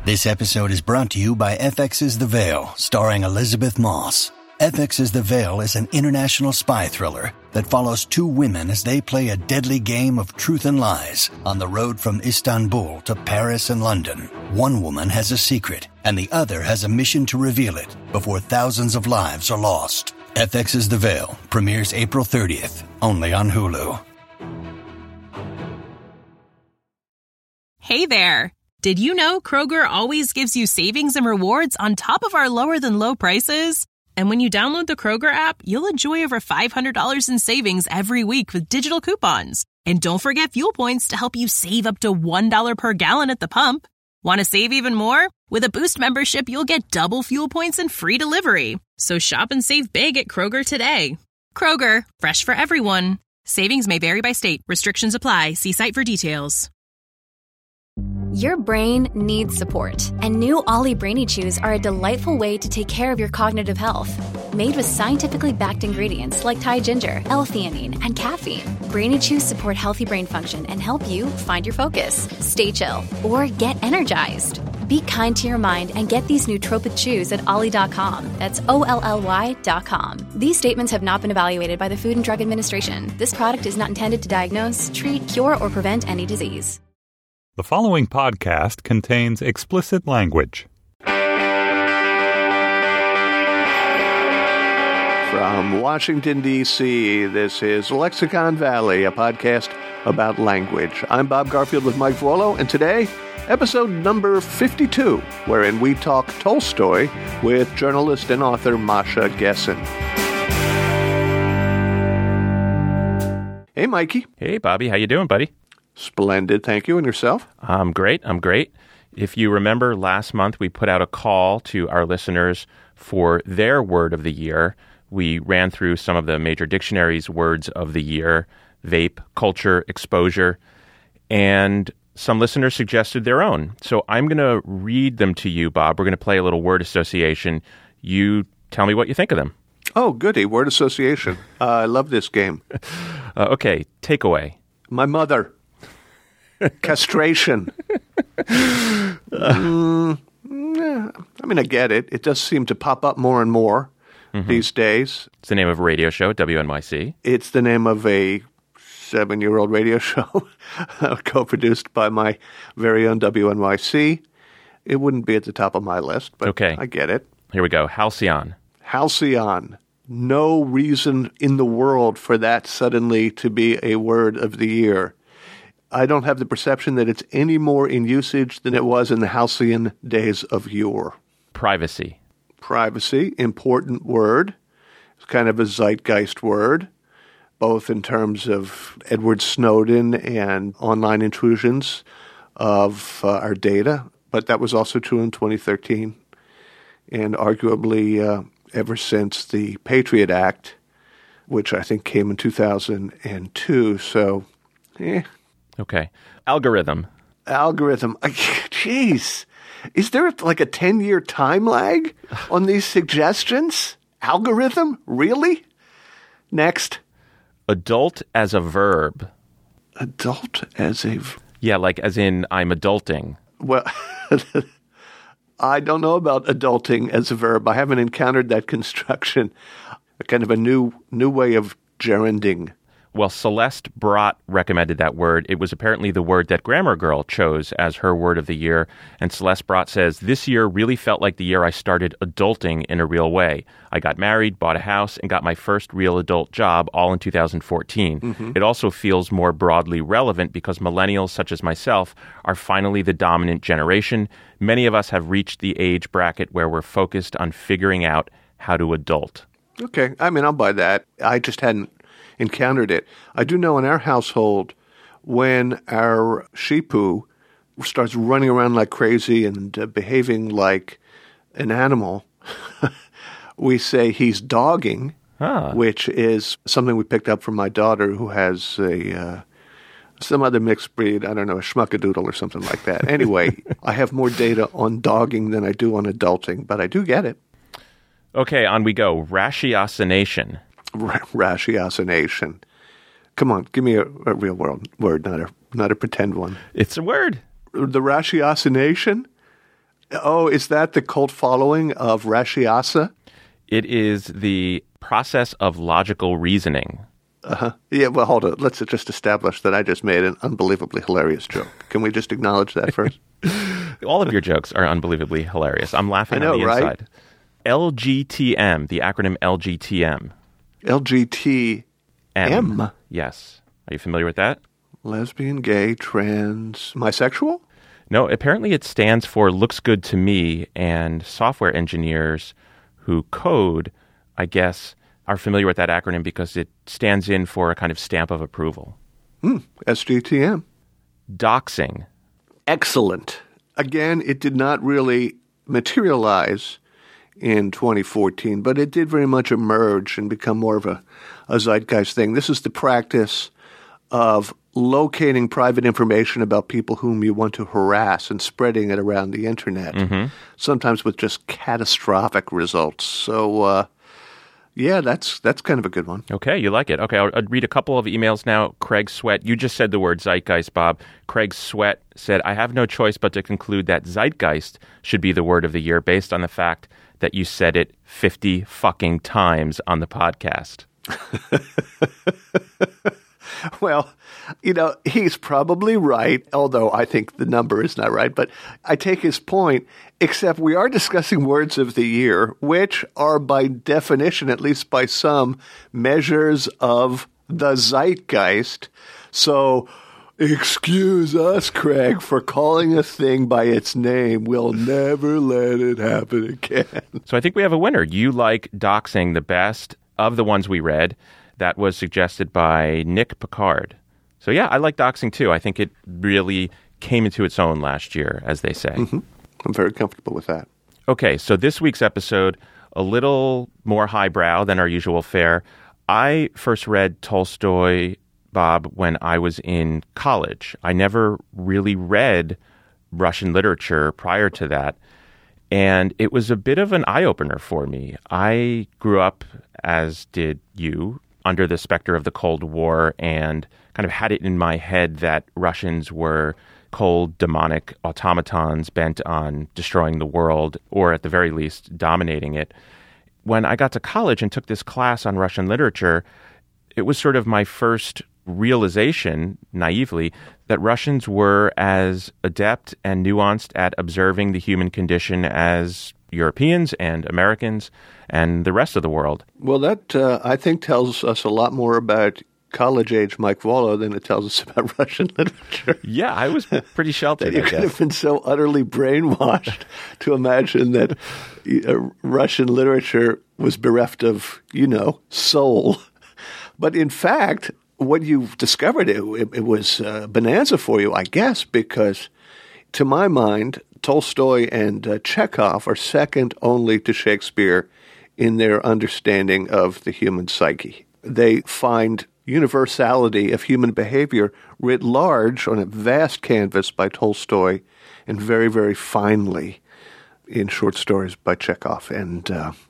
This episode is brought to you by FX's The Veil, starring Elizabeth Moss. FX's The Veil is an international spy thriller that follows two women as they play a deadly game of truth and lies on the road from Istanbul to Paris and London. One woman has a secret, and the other has a mission to reveal it before thousands of lives are lost. FX's The Veil premieres April 30th, only on Hulu. Hey there! Did you know Kroger always gives you savings and rewards on top of our lower-than-low prices? And when you download the Kroger app, you'll enjoy over $500 in savings every week with digital coupons. And don't forget fuel points to help you save up to $1 per gallon at the pump. Want to save even more? With a Boost membership, you'll get double fuel points and free delivery. So shop and save big at Kroger today. Kroger, fresh for everyone. Savings may vary by state. Restrictions apply. See site for details. Your brain needs support, and new Ollie Brainy Chews are a delightful way to take care of your cognitive health. Made with scientifically backed ingredients like Thai ginger, L-theanine, and caffeine, Brainy Chews support healthy brain function and help you find your focus, stay chill, or get energized. Be kind to your mind and get these nootropic chews at ollie.com. That's OLLY.com. These statements have not been evaluated by the Food and Drug Administration. This product is not intended to diagnose, treat, cure, or prevent any disease. The following podcast contains explicit language. From Washington, D.C., this is Lexicon Valley, a podcast about language. I'm Bob Garfield with Mike Vuolo, and today, episode number 52, wherein we talk Tolstoy with journalist and author Masha Gessen. Hey, Mikey. Hey, Bobby. How you doing, buddy? Splendid, thank you. And yourself? I'm great. If you remember, last month we put out a call to our listeners for their word of the year. We ran through some of the major dictionaries' words of the year: vape, culture, exposure, and some listeners suggested their own. So I'm going to read them to you, Bob. We're going to play a little word association. You tell me what you think of them. Oh, goody. Word association. I love this game. Okay, takeaway. My mother. Castration. I get it. It does seem to pop up more and more these days. It's the name of a radio show, WNYC. It's the name of a 7-year-old radio show co-produced by my very own WNYC. It wouldn't be at the top of my list, but okay. I get it. Here we go. Halcyon. Halcyon. No reason in the world for that suddenly to be a word of the year. I don't have the perception that it's any more in usage than it was in the halcyon days of yore. Privacy. Privacy, important word. It's kind of a zeitgeist word, both in terms of Edward Snowden and online intrusions of our data. But that was also true in 2013, and arguably ever since the Patriot Act, which I think came in 2002. So, Okay. Algorithm. Jeez. Is there like a 10-year time lag on these suggestions? Algorithm? Really? Next. Adult as a verb. Adult as a... Yeah, like as in I'm adulting. Well, I don't know about adulting as a verb. I haven't encountered that construction. A kind of a new way of gerunding. Well, Celeste Brott recommended that word. It was apparently the word that Grammar Girl chose as her word of the year. And Celeste Brott says, this year really felt like the year I started adulting in a real way. I got married, bought a house, and got my first real adult job all in 2014. Mm-hmm. It also feels more broadly relevant because millennials such as myself are finally the dominant generation. Many of us have reached the age bracket where we're focused on figuring out how to adult. Okay. I'll buy that. I just hadn't encountered it. I do know in our household, when our Shipu starts running around like crazy and behaving like an animal, we say he's dogging, which is something we picked up from my daughter who has some other mixed breed, I don't know, a schmuckadoodle or something like that. Anyway, I have more data on dogging than I do on adulting, but I do get it. Okay, on we go. Ratiocination. Ratiocination. Come on, give me a real word, not a pretend one. It's a word. The ratiocination? Oh, is that the cult following of Rashiasa? It is the process of logical reasoning. Yeah, well, hold on. Let's just establish that I just made an unbelievably hilarious joke. Can we just acknowledge that first? All of your jokes are unbelievably hilarious. I'm laughing I know, on the right? inside. LGTM, the acronym LGTM. LGTM? Yes. Are you familiar with that? Lesbian, gay, trans, bisexual? No, apparently it stands for looks good to me, and software engineers who code, I guess, are familiar with that acronym because it stands in for a kind of stamp of approval. SGTM. Doxing. Excellent. Again, it did not really materialize in 2014, but it did very much emerge and become more of a zeitgeist thing. This is the practice of locating private information about people whom you want to harass and spreading it around the internet, sometimes with just catastrophic results. So, yeah, that's kind of a good one. Okay, you like it. Okay, I'll read a couple of emails now. Craig Sweat, you just said the word zeitgeist, Bob. Craig Sweat said, I have no choice but to conclude that zeitgeist should be the word of the year based on the fact that you said it 50 fucking times on the podcast. Well, he's probably right, although I think the number is not right. But I take his point, except we are discussing words of the year, which are by definition, at least by some, measures of the zeitgeist. So excuse us, Craig, for calling a thing by its name. We'll never let it happen again. So I think we have a winner. You like doxing the best of the ones we read. That was suggested by Nick Picard. So yeah, I like doxing too. I think it really came into its own last year, as they say. I'm very comfortable with that. Okay, so this week's episode, a little more highbrow than our usual fare. I first read Tolstoy, Bob, when I was in college. I never really read Russian literature prior to that. And it was a bit of an eye-opener for me. I grew up, as did you, under the specter of the Cold War and kind of had it in my head that Russians were cold, demonic automatons bent on destroying the world, or at the very least, dominating it. When I got to college and took this class on Russian literature, it was sort of my first realization, naively, that Russians were as adept and nuanced at observing the human condition as Europeans and Americans and the rest of the world. Well, that, I think, tells us a lot more about college-age Mike Volo than it tells us about Russian literature. Yeah, I was pretty sheltered, You could have been so utterly brainwashed to imagine that Russian literature was bereft of, soul. But in fact, what you've discovered, it was bonanza for you, I guess, because to my mind, Tolstoy and Chekhov are second only to Shakespeare in their understanding of the human psyche. They find universality of human behavior writ large on a vast canvas by Tolstoy and very, very finely in short stories by Chekhov. And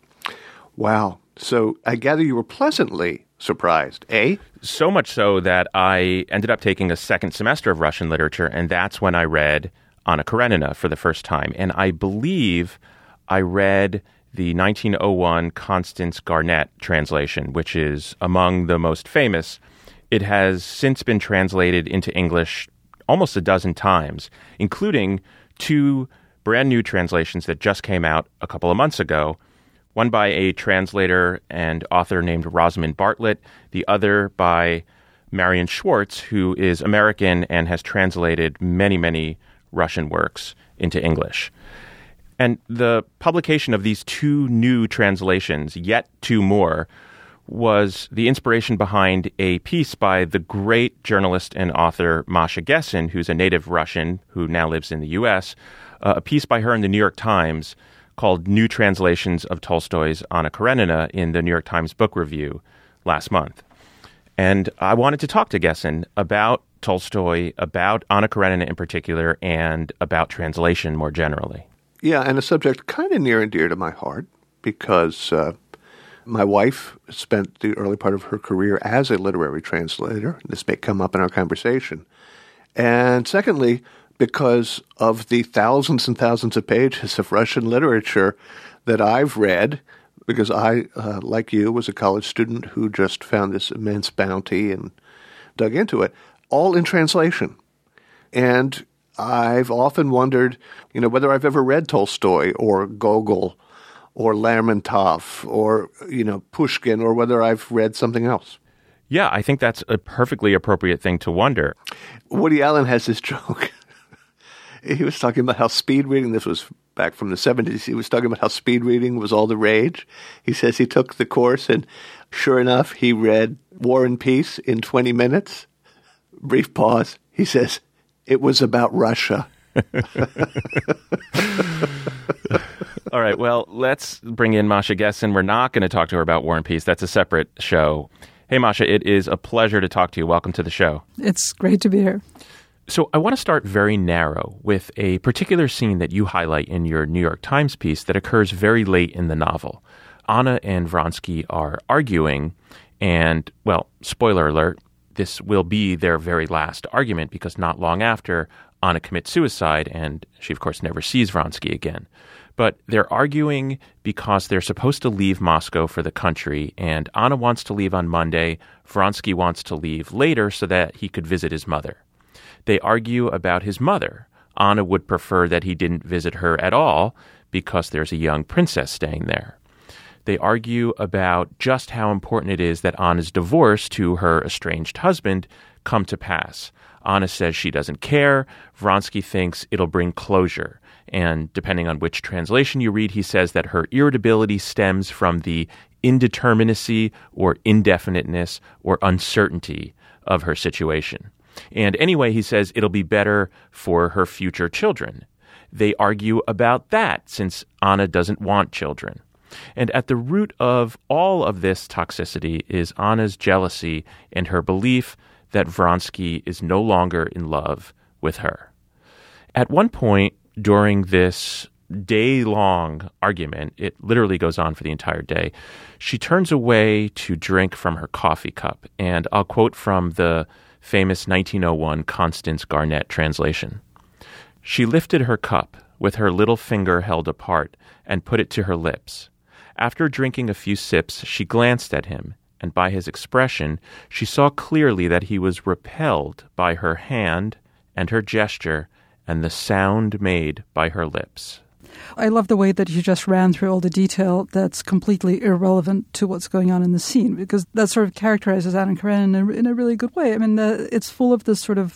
wow. So I gather you were pleasantly surprised, eh? So much so that I ended up taking a second semester of Russian literature, and that's when I read Anna Karenina for the first time. And I believe I read the 1901 Constance Garnett translation, which is among the most famous. It has since been translated into English almost a dozen times, including two brand new translations that just came out a couple of months ago. One by a translator and author named Rosamund Bartlett, the other by Marion Schwartz, who is American and has translated many, many Russian works into English. And the publication of these two new translations, yet two more, was the inspiration behind a piece by the great journalist and author Masha Gessen, who's a native Russian who now lives in the U.S., a piece by her in the New York Times called New Translations of Tolstoy's Anna Karenina in the New York Times Book Review last month. And I wanted to talk to Gessen about Tolstoy, about Anna Karenina in particular, and about translation more generally. Yeah, and a subject kind of near and dear to my heart because my wife spent the early part of her career as a literary translator. This may come up in our conversation. And secondly, because of the thousands and thousands of pages of Russian literature that I've read, because I, like you, was a college student who just found this immense bounty and dug into it, all in translation. And I've often wondered, whether I've ever read Tolstoy or Gogol or Lermontov or, Pushkin, or whether I've read something else. Yeah, I think that's a perfectly appropriate thing to wonder. Woody Allen has this joke. He was talking about how speed reading, this was back from the 70s, he was talking about how speed reading was all the rage. He says he took the course and sure enough, he read War and Peace in 20 minutes. Brief pause. He says, it was about Russia. All right, well, let's bring in Masha Gessen. We're not going to talk to her about War and Peace. That's a separate show. Hey, Masha, it is a pleasure to talk to you. Welcome to the show. It's great to be here. So I want to start very narrow with a particular scene that you highlight in your New York Times piece that occurs very late in the novel. Anna and Vronsky are arguing, and, well, spoiler alert, this will be their very last argument because not long after, Anna commits suicide, and she, of course, never sees Vronsky again. But they're arguing because they're supposed to leave Moscow for the country, and Anna wants to leave on Monday. Vronsky wants to leave later so that he could visit his mother. They argue about his mother. Anna would prefer that he didn't visit her at all because there's a young princess staying there. They argue about just how important it is that Anna's divorce to her estranged husband come to pass. Anna says she doesn't care. Vronsky thinks it'll bring closure. And depending on which translation you read, he says that her irritability stems from the indeterminacy or indefiniteness or uncertainty of her situation. And anyway, he says it'll be better for her future children. They argue about that since Anna doesn't want children. And at the root of all of this toxicity is Anna's jealousy and her belief that Vronsky is no longer in love with her. At one point during this day-long argument, it literally goes on for the entire day, she turns away to drink from her coffee cup. And I'll quote from the famous 1901 Constance Garnett translation. She lifted her cup with her little finger held apart and put it to her lips. After drinking a few sips, she glanced at him, and by his expression, she saw clearly that he was repelled by her hand and her gesture and the sound made by her lips. I love the way that you just ran through all the detail that's completely irrelevant to what's going on in the scene, because that sort of characterizes Anna Karenina in a really good way. I mean, it's full of this sort of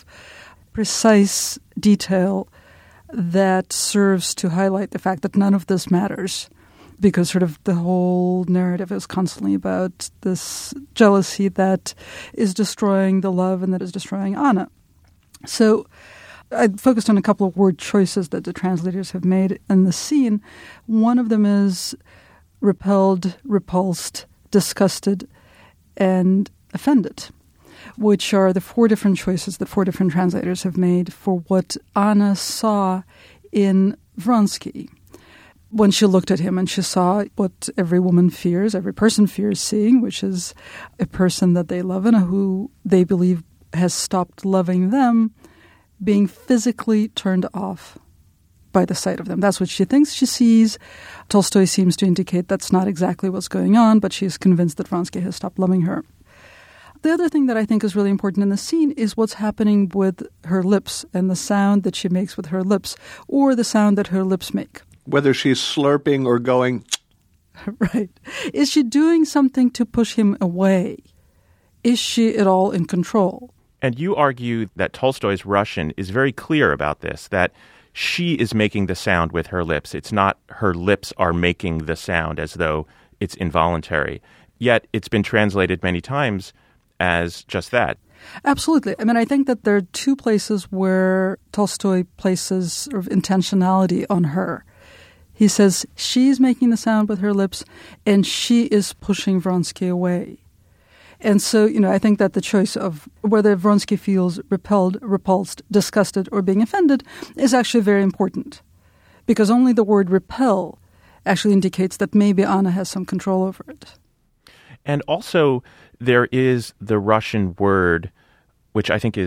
precise detail that serves to highlight the fact that none of this matters, because sort of the whole narrative is constantly about this jealousy that is destroying the love and that is destroying Anna. So I focused on a couple of word choices that the translators have made in the scene. One of them is repelled, repulsed, disgusted, and offended, which are the four different choices that four different translators have made for what Anna saw in Vronsky. When she looked at him and she saw what every woman fears, every person fears seeing, which is a person that they love and who they believe has stopped loving them, being physically turned off by the sight of them. That's what she thinks she sees. Tolstoy seems to indicate that's not exactly what's going on, but she's convinced that Vronsky has stopped loving her. The other thing that I think is really important in the scene is what's happening with her lips and the sound that she makes with her lips, or the sound that her lips make. Whether she's slurping or going... Right. Is she doing something to push him away? Is she at all in control? And you argue that Tolstoy's Russian is very clear about this, that she is making the sound with her lips. It's not her lips are making the sound as though it's involuntary. Yet it's been translated many times as just that. Absolutely. I mean, I think that there are two places where Tolstoy places sort of intentionality on her. He says she's making the sound with her lips and she is pushing Vronsky away. And so, I think that the choice of whether Vronsky feels repelled, repulsed, disgusted, or being offended is actually very important, because only the word repel actually indicates that maybe Anna has some control over it. And also, there is the Russian word, which I think is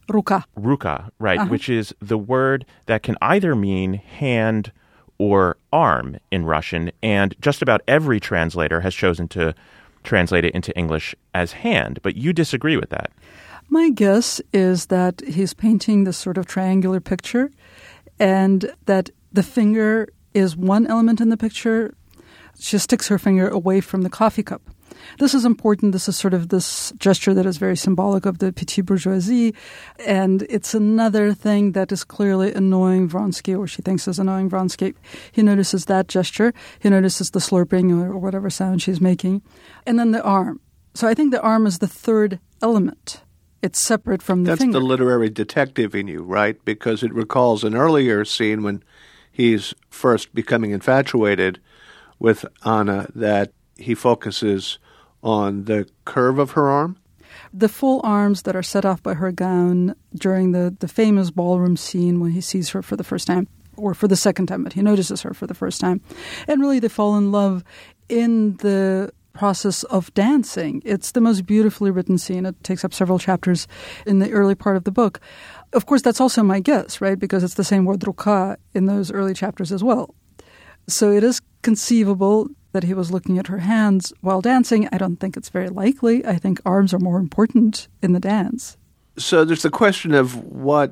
Ruka. Ruka, right, which is the word that can either mean hand or arm in Russian, and just about every translator has chosen to translate it into English as hand, but you disagree with that. My guess is that he's painting this sort of triangular picture, and that the finger is one element in the picture. She sticks her finger away from the coffee cup. This is important. This is sort of this gesture that is very symbolic of the petit bourgeoisie. And it's another thing that is clearly annoying Vronsky, or she thinks is annoying Vronsky. He notices that gesture. He notices the slurping or whatever sound she's making. And then the arm. So I think the arm is the third element. It's separate from the finger. That's the literary detective in you, right? Because it recalls an earlier scene when he's first becoming infatuated with Anna, that he focuses on the curve of her arm? The full arms that are set off by her gown during the famous ballroom scene when he sees her for the first time, or for the second time, but he notices her for the first time. And really they fall in love in the process of dancing. It's the most beautifully written scene. It takes up several chapters in the early part of the book. Of course, that's also my guess, right? Because it's the same word ruka in those early chapters as well. So it is conceivable that he was looking at her hands while dancing. I don't think it's very likely. I think arms are more important in the dance. So there's the question of what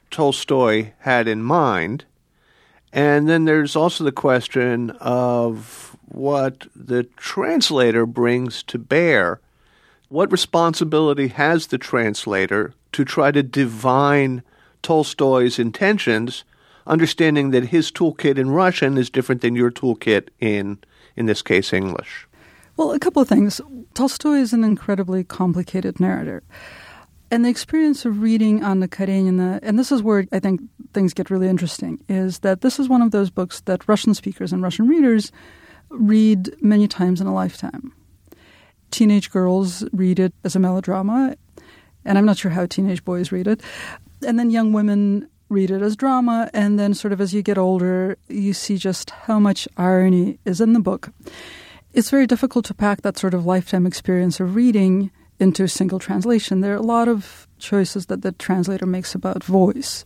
Tolstoy had in mind. And then there's also the question of what the translator brings to bear. What responsibility has the translator to try to divine Tolstoy's intentions, understanding that his toolkit in Russian is different than your toolkit in this case, English? Well, a couple of things. Tolstoy is an incredibly complicated narrator. And the experience of reading Anna Karenina, and this is where I think things get really interesting, is that this is one of those books that Russian speakers and Russian readers read many times in a lifetime. Teenage girls read it as a melodrama, and I'm not sure how teenage boys read it. And then young women read it as drama, and then sort of as you get older, you see just how much irony is in the book. It's very difficult to pack that sort of lifetime experience of reading into a single translation. There are a lot of choices that the translator makes about voice.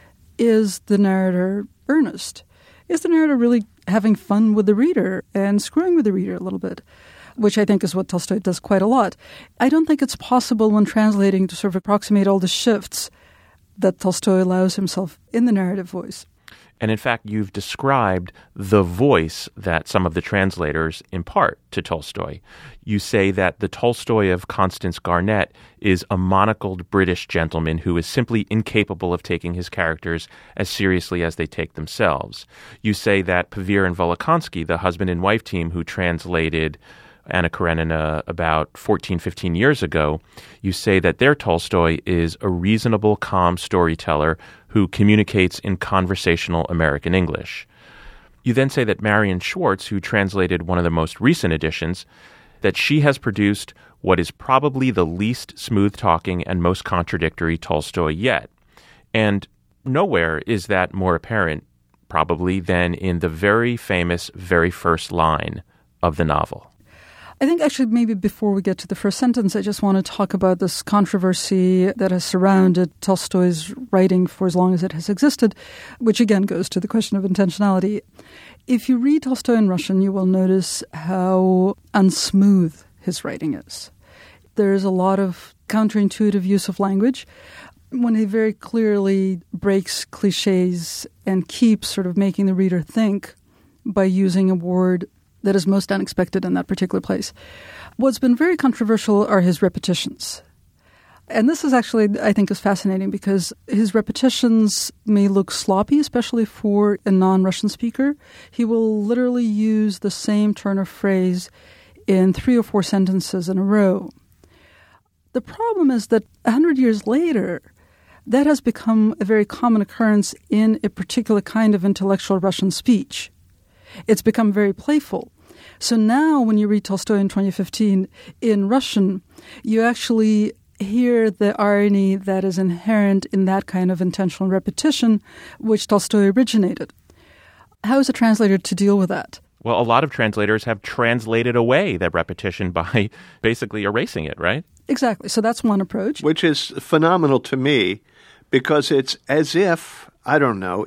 Is the narrator earnest? Is the narrator really having fun with the reader and screwing with the reader a little bit? Which I think is what Tolstoy does quite a lot. I don't think it's possible when translating to sort of approximate all the shifts that Tolstoy allows himself in the narrative voice. And in fact, you've described the voice that some of the translators impart to Tolstoy. You say that the Tolstoy of Constance Garnett is a monocled British gentleman who is simply incapable of taking his characters as seriously as they take themselves. You say that Pavir and Volokonsky, the husband and wife team who translated Anna Karenina about 14, 15 years ago, you say that their Tolstoy is a reasonable, calm storyteller who communicates in conversational American English. You then say that Marion Schwartz, who translated one of the most recent editions, that she has produced what is probably the least smooth-talking and most contradictory Tolstoy yet. And nowhere is that more apparent, probably, than in the very famous very first line of the novel. I think actually maybe before we get to the first sentence, I just want to talk about this controversy that has surrounded Tolstoy's writing for as long as it has existed, which again goes to the question of intentionality. If you read Tolstoy in Russian, you will notice how unsmooth his writing is. There's a lot of counterintuitive use of language when he very clearly breaks cliches and keeps sort of making the reader think by using a word that is most unexpected in that particular place. What's been very controversial are his repetitions. And this is actually, I think, is fascinating because his repetitions may look sloppy, especially for a non-Russian speaker. He will literally use the same turn of phrase in 3 or 4 sentences in a row. The problem is that 100 years later, that has become a very common occurrence in a particular kind of intellectual Russian speech. It's become very playful. So now when you read Tolstoy in 2015 in Russian, you actually hear the irony that is inherent in that kind of intentional repetition, which Tolstoy originated. How is a translator to deal with that? Well, a lot of translators have translated away that repetition by basically erasing it, right? Exactly. So that's one approach. Which is phenomenal to me because it's as if, I don't know,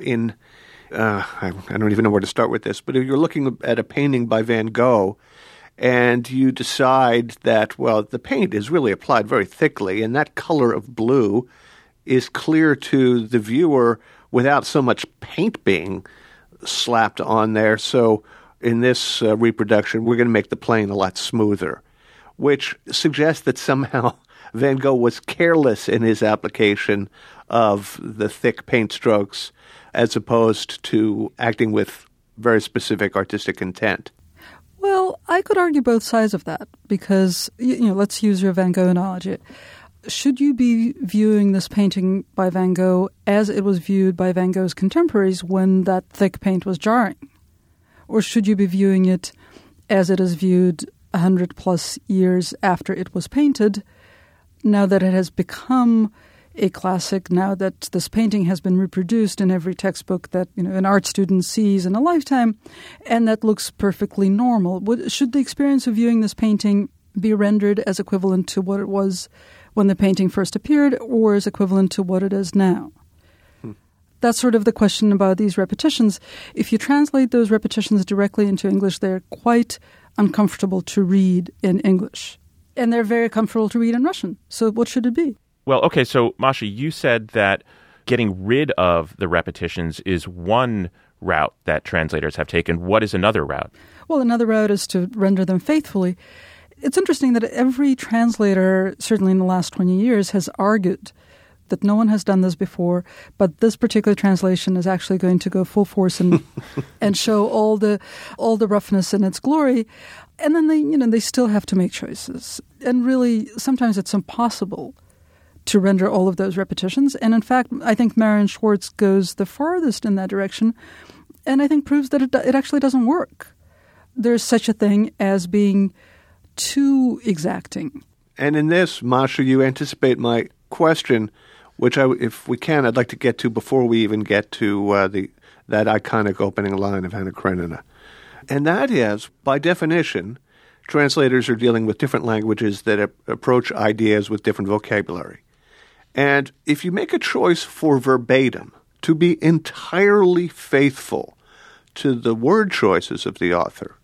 I don't even know where to start with this, but if you're looking at a painting by Van Gogh and you decide that, well, the paint is really applied very thickly and that color of blue is clear to the viewer without so much paint being slapped on there. So in this reproduction, we're going to make the plane a lot smoother, which suggests that somehow Van Gogh was careless in his application of the thick paint strokes as opposed to acting with very specific artistic intent. Well, I could argue both sides of that because, let's use your Van Gogh analogy. Should you be viewing this painting by Van Gogh as it was viewed by Van Gogh's contemporaries when that thick paint was jarring? Or should you be viewing it as it is viewed 100+ years after it was painted, now that it has become a classic, now that this painting has been reproduced in every textbook that an art student sees in a lifetime, and that looks perfectly normal? Should the experience of viewing this painting be rendered as equivalent to what it was when the painting first appeared, or as equivalent to what it is now? That's sort of the question about these repetitions. If you translate those repetitions directly into English, they're quite uncomfortable to read in English. And they're very comfortable to read in Russian. So what should it be? Well, okay, so Masha, you said that getting rid of the repetitions is one route that translators have taken. What is another route? Well, another route is to render them faithfully. It's interesting that every translator, certainly in the last 20 years, has argued that no one has done this before, but this particular translation is actually going to go full force and and show all the roughness in its glory. And then they still have to make choices. And really, sometimes it's impossible to render all of those repetitions. And in fact, I think Marion Schwartz goes the farthest in that direction, and I think proves that it actually doesn't work. There's such a thing as being too exacting. And in this, Masha, you anticipate my question, which, if we can, I'd like to get to before we even get to that iconic opening line of Anna Karenina. And that is, by definition, translators are dealing with different languages that approach ideas with different vocabulary. And if you make a choice for verbatim, to be entirely faithful to the word choices of the author,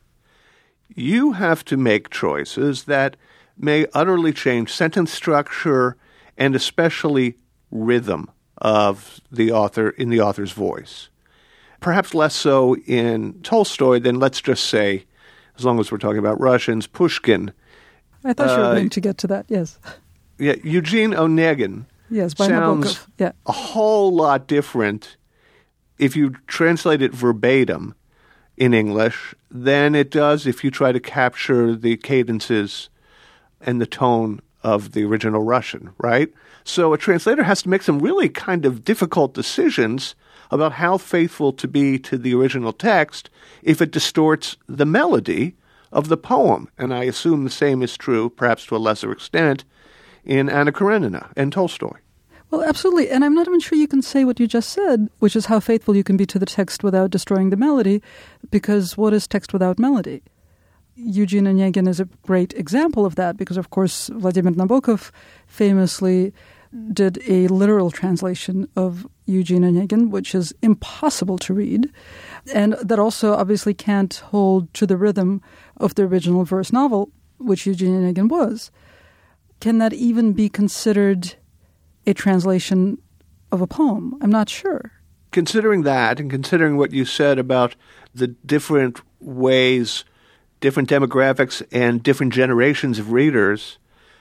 you have to make choices that may utterly change sentence structure and especially rhythm of the author in the author's voice. Perhaps less so in Tolstoy than, let's just say, as long as we're talking about Russians, Pushkin. I thought you were going to get to that, yes. Yeah, Eugene Onegin by sounds Nabokov. Yeah. A whole lot different if you translate it verbatim in English than it does if you try to capture the cadences and the tone of the original Russian, right? So a translator has to make some really kind of difficult decisions about how faithful to be to the original text if it distorts the melody of the poem. And I assume the same is true, perhaps to a lesser extent, in Anna Karenina and Tolstoy. Well, absolutely. And I'm not even sure you can say what you just said, which is how faithful you can be to the text without destroying the melody, because what is text without melody? Eugene Onegin is a great example of that because, of course, Vladimir Nabokov famously did a literal translation of Eugene Onegin, which is impossible to read, and that also obviously can't hold to the rhythm of the original verse novel, which Eugene Onegin was. Can that even be considered a translation of a poem? I'm not sure. Considering that, and considering what you said about the different ways, different demographics, and different generations of readers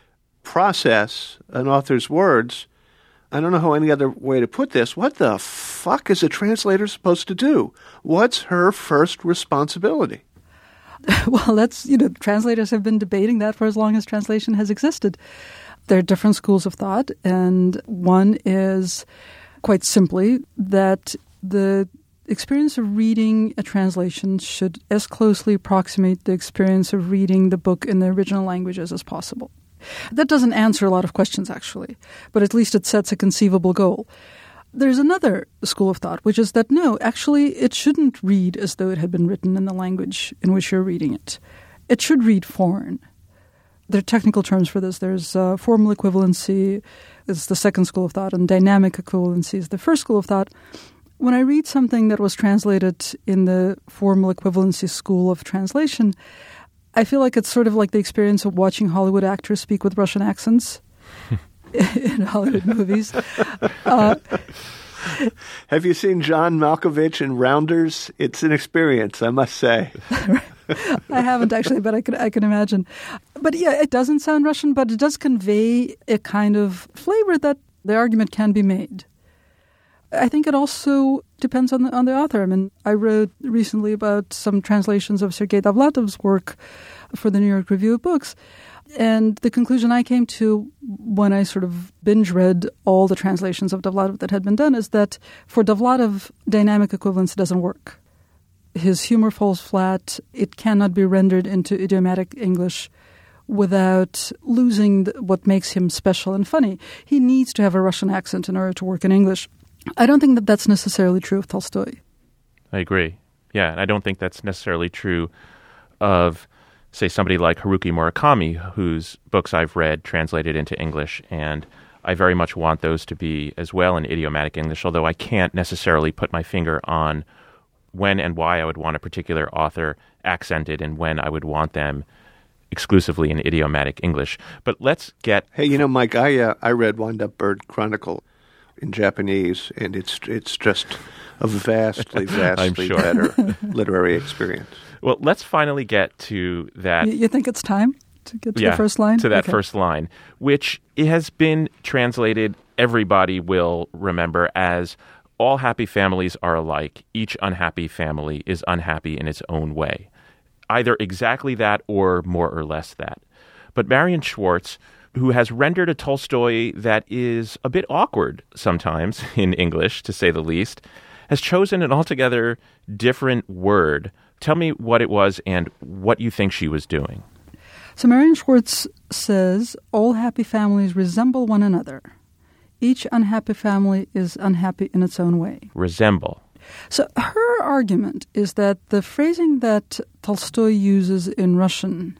process an author's words, I don't know how any other way to put this. What the fuck is a translator supposed to do? What's her first responsibility? Well, translators have been debating that for as long as translation has existed. There are different schools of thought, and one is quite simply that the experience of reading a translation should as closely approximate the experience of reading the book in the original languages as possible. That doesn't answer a lot of questions, actually, but at least it sets a conceivable goal. There's another school of thought, which is that no, actually, it shouldn't read as though it had been written in the language in which you're reading it. It should read foreign. There are technical terms for this. There's formal equivalency is the second school of thought, and dynamic equivalency is the first school of thought. When I read something that was translated in the formal equivalency school of translation, I feel like it's sort of like the experience of watching Hollywood actors speak with Russian accents in Hollywood movies. Have you seen John Malkovich in Rounders? It's an experience, I must say. I haven't actually, but I can imagine. But yeah, it doesn't sound Russian, but it does convey a kind of flavor that the argument can be made. I think it also depends on the author. I mean, I wrote recently about some translations of Sergei Dovlatov's work for the New York Review of Books. And the conclusion I came to when I sort of binge read all the translations of Dovlatov that had been done is that for Dovlatov, dynamic equivalence doesn't work. His humor falls flat. It cannot be rendered into idiomatic English without losing what makes him special and funny. He needs to have a Russian accent in order to work in English. I don't think that that's necessarily true of Tolstoy. I agree. Yeah, and I don't think that's necessarily true of, say, somebody like Haruki Murakami, whose books I've read translated into English, and I very much want those to be as well in idiomatic English, although I can't necessarily put my finger on when and why I would want a particular author accented and when I would want them exclusively in idiomatic English. But let's get... Hey, Mike, I read Wind Up Bird Chronicle in Japanese, and it's just a vastly better literary experience. Well, let's finally get to that. You think it's time to get to the first line? To that first line, which it has been translated, everybody will remember, as all happy families are alike. Each unhappy family is unhappy in its own way. Either exactly that or more or less that. But Marion Schwartz, who has rendered a Tolstoy that is a bit awkward sometimes in English, to say the least, has chosen an altogether different word. Tell me what it was and what you think she was doing. So Marion Schwartz says, all happy families resemble one another. Each unhappy family is unhappy in its own way. Resemble. So her argument is that the phrasing that Tolstoy uses in Russian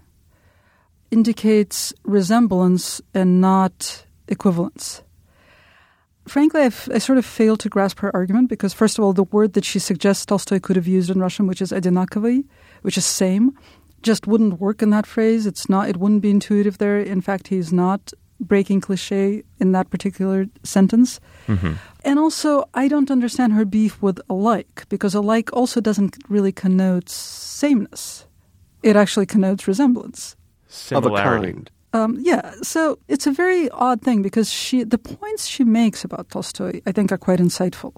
indicates resemblance and not equivalence. Frankly, I sort of failed to grasp her argument because, first of all, the word that she suggests Tolstoy could have used in Russian, which is одинаковый, which is same, just wouldn't work in that phrase. It wouldn't be intuitive there. In fact, he's not breaking cliche in that particular sentence. Mm-hmm. And also, I don't understand her beef with alike, because alike also doesn't really connote sameness. It actually connotes resemblance. Similarity. Of a kind. So it's a very odd thing because the points she makes about Tolstoy, I think, are quite insightful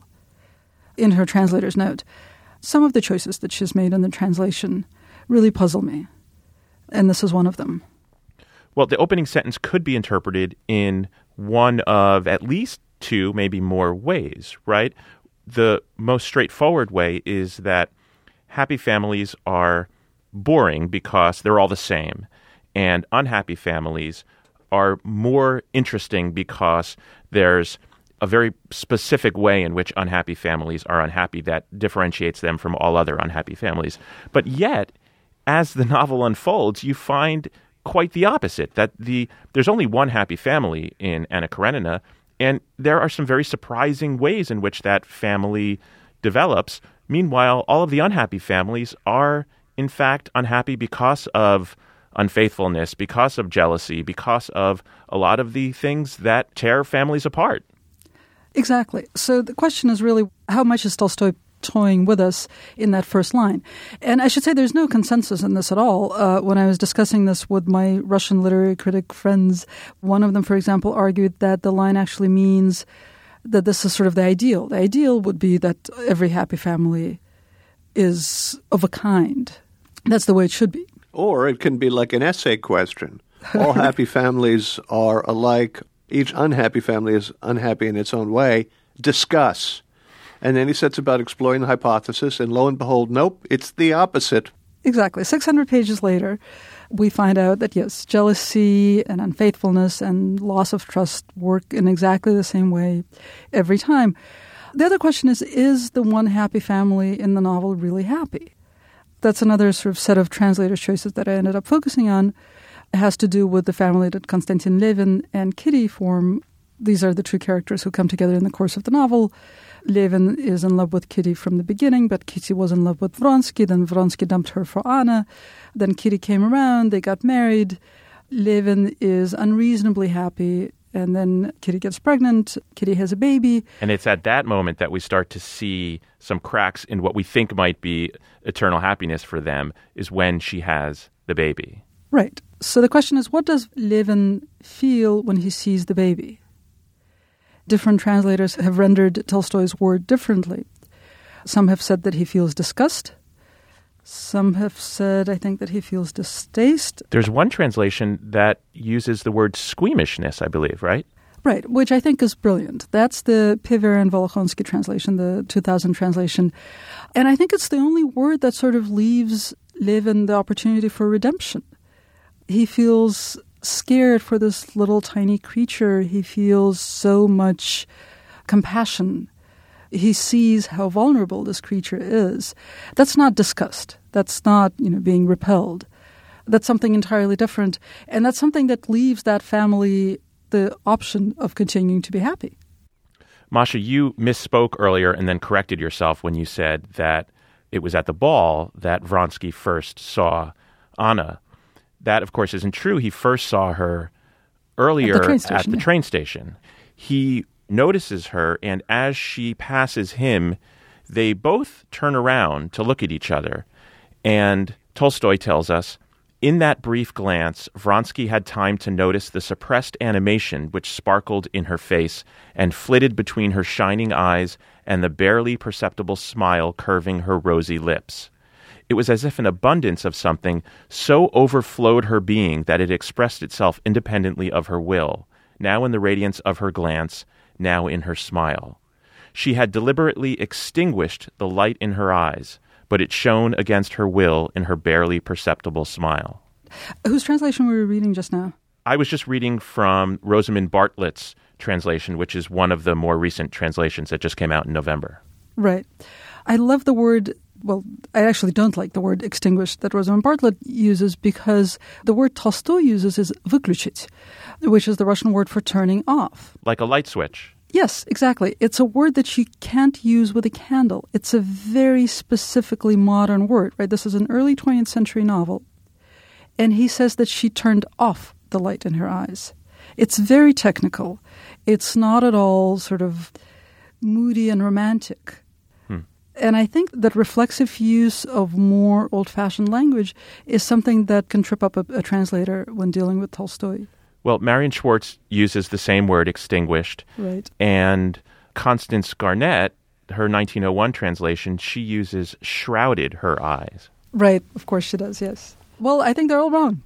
in her translator's note. Some of the choices that she's made in the translation really puzzle me, and this is one of them. Well, the opening sentence could be interpreted in one of at least two, maybe more ways, right? The most straightforward way is that happy families are boring because they're all the same. And unhappy families are more interesting because there's a very specific way in which unhappy families are unhappy that differentiates them from all other unhappy families. But yet, as the novel unfolds, you find quite the opposite, that there's only one happy family in Anna Karenina, and there are some very surprising ways in which that family develops. Meanwhile, all of the unhappy families are, in fact, unhappy because of unfaithfulness, because of jealousy, because of a lot of the things that tear families apart. Exactly. So the question is really, how much is Tolstoy toying with us in that first line? And I should say there's no consensus in this at all. When I was discussing this with my Russian literary critic friends, one of them, for example, argued that the line actually means that this is sort of the ideal. The ideal would be that every happy family is of a kind. That's the way it should be. Or it can be like an essay question. All happy families are alike. Each unhappy family is unhappy in its own way. Discuss. And then he sets about exploring the hypothesis, and lo and behold, nope, it's the opposite. Exactly. 600 pages later, we find out that, yes, jealousy and unfaithfulness and loss of trust work in exactly the same way every time. The other question is the one happy family in the novel really happy? That's another sort of set of translator's choices that I ended up focusing on. has to do with the family that Konstantin Levin and Kitty form. These are the two characters who come together in the course of the novel. Levin is in love with Kitty from the beginning, but Kitty was in love with Vronsky. Then Vronsky dumped her for Anna. Then Kitty came around. They got married. Levin is unreasonably happy. And then Kitty gets pregnant. Kitty has a baby. And it's at that moment that we start to see some cracks in what we think might be eternal happiness for them, is when she has the baby. Right. So the question is, what does Levin feel when he sees the baby? Different translators have rendered Tolstoy's word differently. Some have said that he feels disgust. Some have said, I think, that he feels distaste. There's one translation that uses the word squeamishness, I believe, right? Right, which I think is brilliant. That's the Piver and Volokhonsky translation, the 2000 translation. And I think it's the only word that sort of leaves Levin the opportunity for redemption. He feels scared for this little tiny creature. He feels so much compassion. He sees how vulnerable this creature is. That's not disgust. That's not, being repelled. That's something entirely different. And that's something that leaves that family the option of continuing to be happy. Masha, you misspoke earlier and then corrected yourself when you said that it was at the ball that Vronsky first saw Anna. That, of course, isn't true. He first saw her earlier at the train station. He notices her, and as she passes him, they both turn around to look at each other. And Tolstoy tells us, in that brief glance, Vronsky had time to notice the suppressed animation which sparkled in her face and flitted between her shining eyes and the barely perceptible smile curving her rosy lips. It was as if an abundance of something so overflowed her being that it expressed itself independently of her will, now in the radiance of her glance, now in her smile. She had deliberately extinguished the light in her eyes, but it shone against her will in her barely perceptible smile. Whose translation were you reading just now? I was just reading from Rosamund Bartlett's translation, which is one of the more recent translations that just came out in November. Right. I love the word, well, I actually don't like the word extinguished that Rosamund Bartlett uses, because the word Tolstoy uses is выключить, which is the Russian word for turning off. Like a light switch. Yes, exactly. It's a word that you can't use with a candle. It's a very specifically modern word, right? This is an early 20th century novel. And he says that she turned off the light in her eyes. It's very technical. It's not at all sort of moody and romantic. And I think that reflexive use of more old-fashioned language is something that can trip up a translator when dealing with Tolstoy. Well, Marion Schwartz uses the same word, extinguished. Right. And Constance Garnett, her 1901 translation, she uses shrouded her eyes. Right. Of course she does, yes. Well, I think they're all wrong.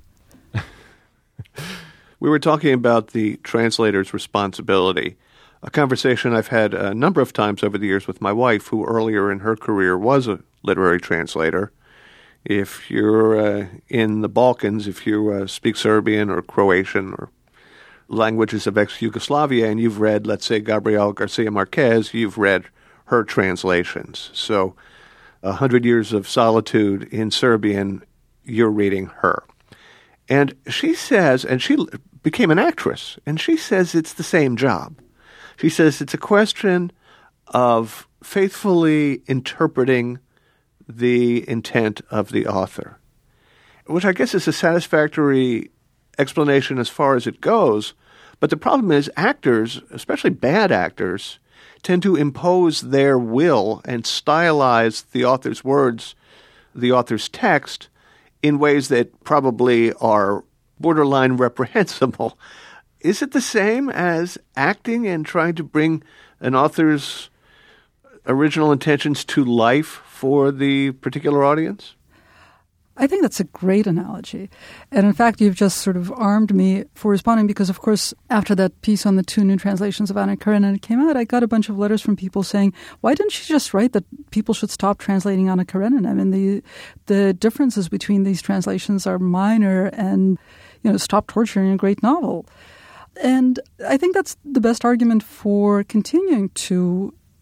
We were talking about the translator's responsibility, a conversation I've had a number of times over the years with my wife, who earlier in her career was a literary translator. If you're in the Balkans, if you speak Serbian or Croatian or languages of ex-Yugoslavia, and you've read, let's say, Gabriel Garcia Marquez, you've read her translations. So 100 Years of Solitude in Serbian, you're reading her. And she says, and she became an actress, and she says it's the same job. She says it's a question of faithfully interpreting the intent of the author, which I guess is a satisfactory explanation as far as it goes. But the problem is actors, especially bad actors, tend to impose their will and stylize the author's words, the author's text, in ways that probably are borderline reprehensible. Is it the same as acting and trying to bring an author's original intentions to life for the particular audience? I think that's a great analogy. And in fact, you've just sort of armed me for responding because, of course, after that piece on the 2 new translations of Anna Karenina came out, I got a bunch of letters from people saying, why didn't she just write that people should stop translating Anna Karenina? I mean, the differences between these translations are minor and, stop torturing a great novel. And I think that's the best argument for continuing to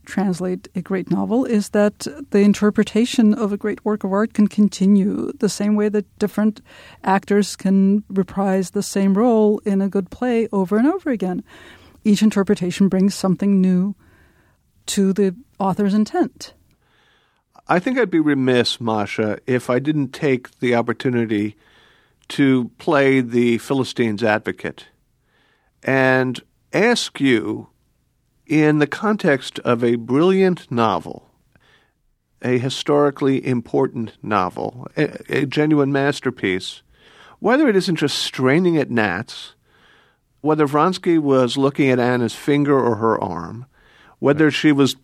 translate a great novel is that the interpretation of a great work of art can continue the same way that different actors can reprise the same role in a good play over and over again. Each interpretation brings something new to the author's intent. I think I'd be remiss, Masha, if I didn't take the opportunity to play the Philistine's advocate and ask you, in the context of a brilliant novel, a historically important novel, a genuine masterpiece, whether it isn't just straining at gnats, whether Vronsky was looking at Anna's finger or her arm, whether she was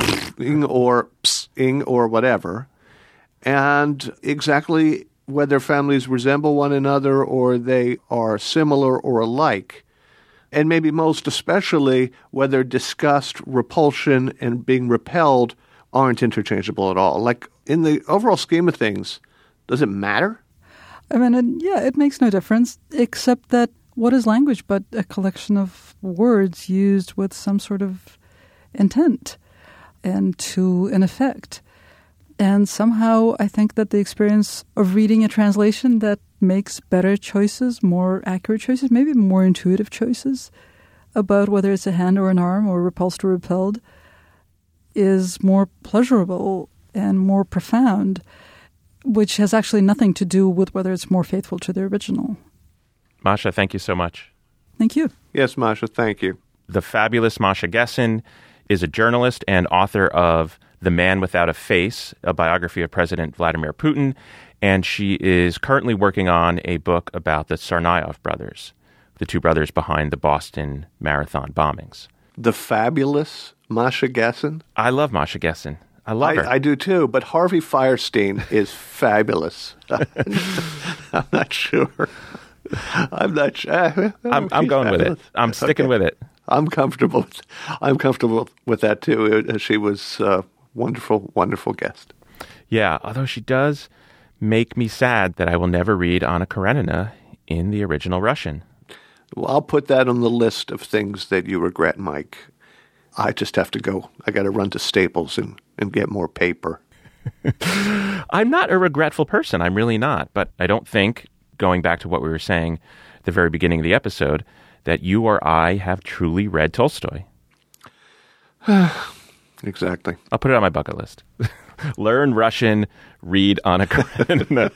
psing or whatever, and exactly whether families resemble one another or they are similar or alike, and maybe most especially whether disgust, repulsion, and being repelled aren't interchangeable at all. Like, in the overall scheme of things, does it matter? I mean, it makes no difference, except that what is language but a collection of words used with some sort of intent and to an effect. And somehow I think that the experience of reading a translation that makes better choices, more accurate choices, maybe more intuitive choices about whether it's a hand or an arm or repulsed or repelled is more pleasurable and more profound, which has actually nothing to do with whether it's more faithful to the original. Masha, thank you so much. Thank you. Yes, Masha, thank you. The fabulous Masha Gessen is a journalist and author of The Man Without a Face, a biography of President Vladimir Putin, and she is currently working on a book about the Tsarnaev brothers, the two brothers behind the Boston Marathon bombings. The fabulous Masha Gessen? I love Masha Gessen. I love her. I do too, but Harvey Fierstein is fabulous. I'm not sure. I'm not sure. I'm going with it. I'm sticking with it. I'm comfortable with that too. She was a wonderful, wonderful guest. Yeah, although she does make me sad that I will never read Anna Karenina in the original Russian. Well, I'll put that on the list of things that you regret, Mike. I just have to go. I got to run to Staples and get more paper. I'm not a regretful person. I'm really not. But I don't think, going back to what we were saying at the very beginning of the episode, that you or I have truly read Tolstoy. Exactly. I'll put it on my bucket list. Learn Russian, read Anna Karenina.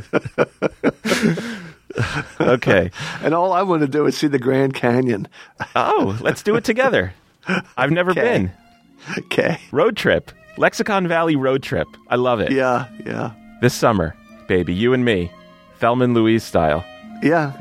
Okay. And all I want to do is see the Grand Canyon. Oh, let's do it together. I've never been. Okay. Road trip. Lexicon Valley road trip. I love it. Yeah. This summer, baby, you and me. Thelma and Louise style. Yeah.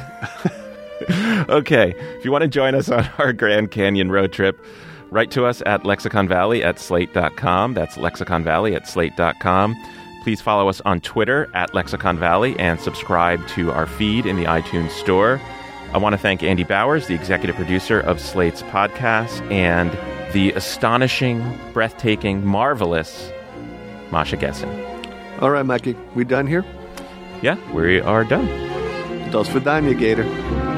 Okay. If you want to join us on our Grand Canyon road trip, write to us at lexiconvalley@slate.com. That's lexiconvalley@slate.com. Please follow us on Twitter at Lexicon Valley and subscribe to our feed in the iTunes store. I want to thank Andy Bowers, the executive producer of Slate's podcast, and the astonishing, breathtaking, marvelous Masha Gessen. All right, Mikey, we done here? Yeah, we are done. До свидания, Gator.